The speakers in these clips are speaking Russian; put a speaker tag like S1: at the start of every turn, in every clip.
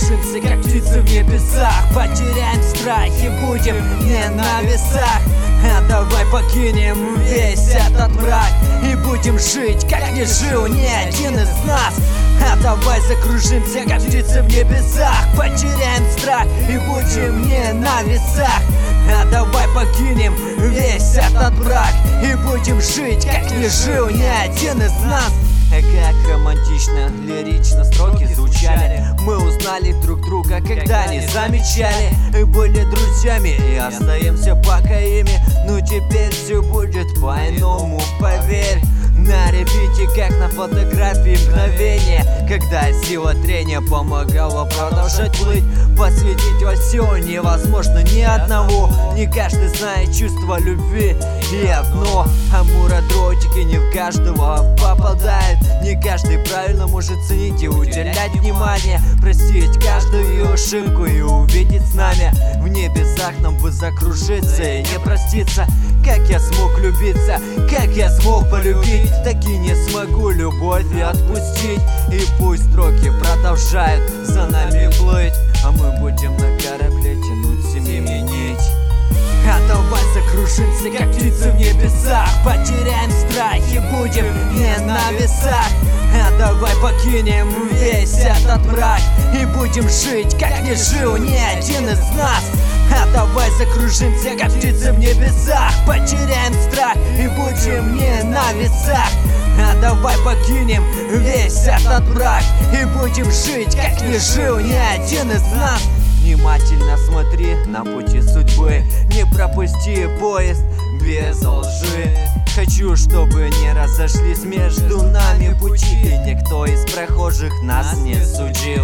S1: закружимся, как птицы в небесах. Потеряем страх и будем не на весах. А давай покинем весь этот мрак и будем жить, как не жил ни один из нас. А давай закружимся, как птицы в небесах. Потеряем страх и будем не на весах. А давай покинем весь этот мрак и будем жить, как не жил ни один из нас. Как романтично, лирично строки звучали. Мы узнали друг друга, когда не замечали. Были друзьями и остаемся пока ими. Но теперь все будет по-иному, поверь. На репите, как на фотографии, мгновение, когда сила трения помогала продолжать плыть. Посвятить во все невозможно ни одного. Не каждый знает чувство любви и одно. Амура дротики не в каждого попадает. Не каждый правильно может ценить и уделять внимание. Простить каждую ошибку и увидеть с нами. В небесах нам бы закружиться и не проститься. Как я смог любиться, как я смог полюбить, так и не смогу любовь и отпустить. И пусть строки продолжают за нами плыть, а мы будем на корабле тянуть семьи нить. А давай закружимся, как птицы в небесах. Потеряем страх и будем не на весах. А давай покинем весь этот мрак и будем жить, как не жил ни один из нас. А давай закружимся, как птицы в небесах. Потеряем страх и будем не на весах. А давай покинем весь этот мрак и будем жить, как не жил ни один из нас. Внимательно смотри на пути судьбы, не пропусти поезд без лжи. Хочу, чтобы не разошлись между нами пути, и никто из прохожих нас не судил.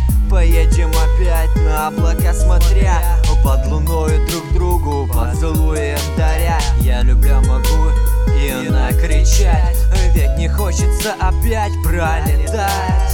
S1: Поедем опять на облака смотря, под луною друг другу поцелуем даря. Я люблю, могу и накричать, ведь не хочется опять пролетать.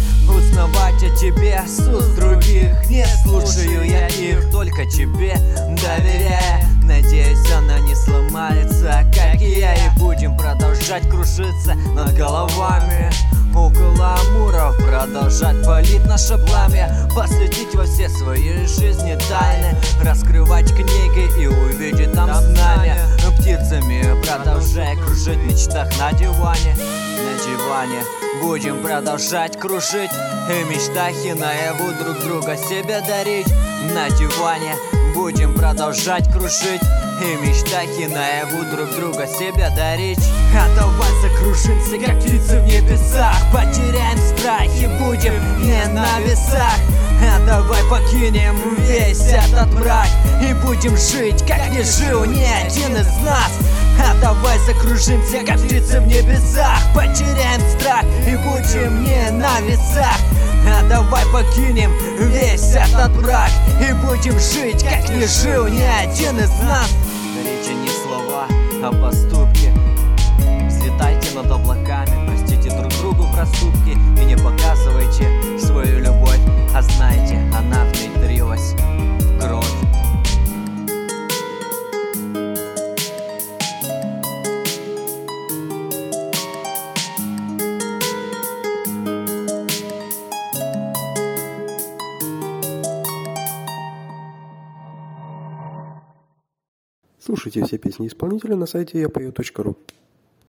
S1: Узнавать о тебе с уст других, не слушаю я их, только тебе доверяя. Надеюсь, она не сломается, как и я, и будем продолжать кружиться над головами. Около Амуров продолжать палить наше пламя, посвятить во все свои жизни тайны, раскрывать книги и увидеть там знания. Птицами продолжай кружить в мечтах на диване. На диване будем продолжать кружить и в мечтах и наяву друг друга себе дарить. На диване будем продолжать кружить и в мечтах и наяву друг друга себе дарить. А давай закружимся, как птицы в небесах. Потеряем страх и будем не на весах. А давай покинем весь этот мрак и будем жить, как не жил ни один из нас. А давай закружимся, как птицы в небесах. Потеряем страх и будем не на весах. А давай покинем весь этот мрак и будем жить, как не жил ни один из нас. Речи не слова, а поступки. Взлетайте над облаками, простите друг другу проступки и не показывайте свою любовь, а знайте, она внедрилась в кровь.
S2: Слушайте все песни исполнителя на сайте yapою.ru.